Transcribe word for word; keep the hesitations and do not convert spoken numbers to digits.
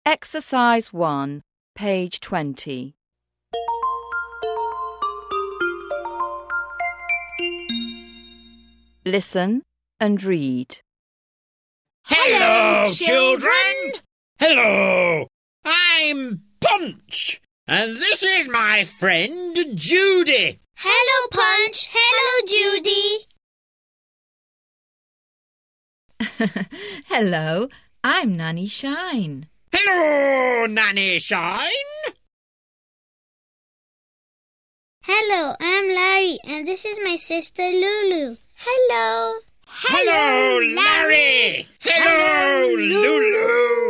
Exercise one, page twenty. Listen and read. Hello, children! Hello! I'm Punch, and this is my friend Judy. Hello, Punch. Hello, Judy. Hello, I'm Nanny Shine. Hello, Nanny Shine. Hello, I'm Larry, and this is my sister Lulu. Hello. Hello, Larry. Hello, Lulu.